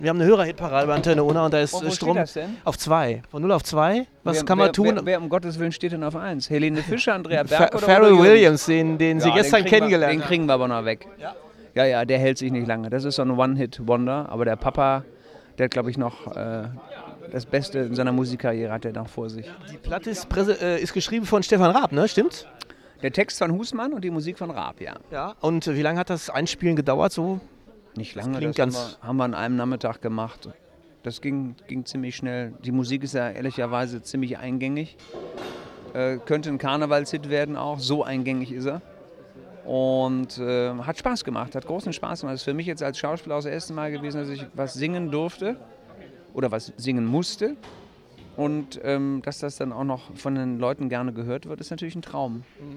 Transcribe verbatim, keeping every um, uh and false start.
Wir haben eine Hörerhitparade bei Antenne Unna und da ist Oh, wo äh, Strom steht das denn? auf zwei. Von null auf zwei. Was wer, kann man wer, tun? Wer, wer um Gottes Willen steht denn auf eins? Helene Fischer, Andrea Fa Berg oder Pharrell Udo Jürgens? Williams, den, den Sie Ja, gestern den kriegen kennengelernt wir, Den haben. kriegen wir aber noch weg. Ja? Ja, ja, der hält sich nicht lange. Das ist so ein One-Hit-Wonder. Aber der Papa, der hat, glaube ich, noch äh, das Beste in seiner Musikkarriere hat er noch vor sich. Die Platte ist, präse- äh, ist geschrieben von Stefan Raab, ne? Stimmt's? Der Text von Husmann und die Musik von Raab, ja. Ja. Und äh, wie lange hat das Einspielen gedauert? So? Nicht lange, klingt das haben ganz- wir, haben wir an einem Nachmittag gemacht. Das ging, ging ziemlich schnell. Die Musik ist ja ehrlicherweise ziemlich eingängig. Äh, könnte ein Karnevalshit werden auch, so eingängig ist er. Und äh, hat Spaß gemacht, hat großen Spaß gemacht. Das ist für mich jetzt als Schauspieler auch das erste Mal gewesen, dass ich was singen durfte oder was singen musste. Und ähm, dass das dann auch noch von den Leuten gerne gehört wird, ist natürlich ein Traum.